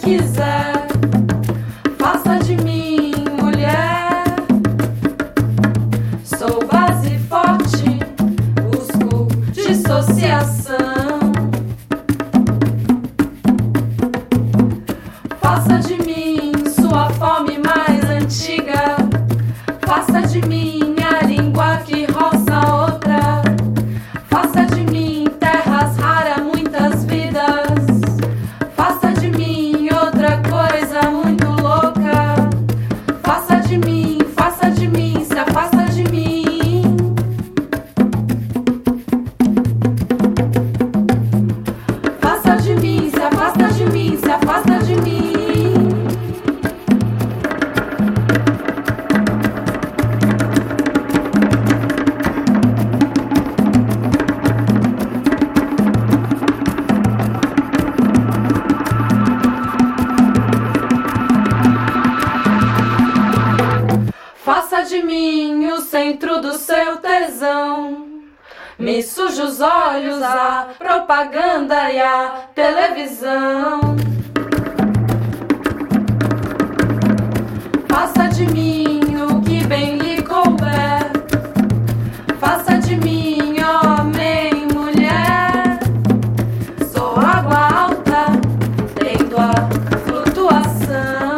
quiser. Faça de mim mulher. Sou base forte, busco dissociação. Faça de mim sua fome mais antiga. Faça de mim a língua que roça outra. Faça de mim terras raras, muitas vidas. Faça de mim outra coisa muito louca. Faça de mim, se afasta de mim. Faça de mim, se afasta de mim, se afasta de mim. Faça de mim o centro do seu tesão. Me suja os olhos a propaganda e a televisão. Faça de mim o que bem lhe couber. Faça de mim homem, mulher. Sou água alta, tendo a flutuação.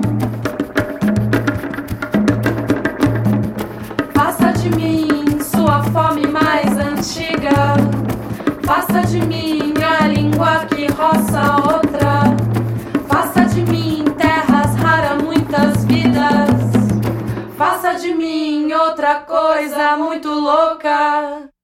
Faça de mim sua fome mais antiga. Faça de mim a língua que roça outra. Faça de mim terras raras, muitas vidas. Faça de mim outra coisa muito louca.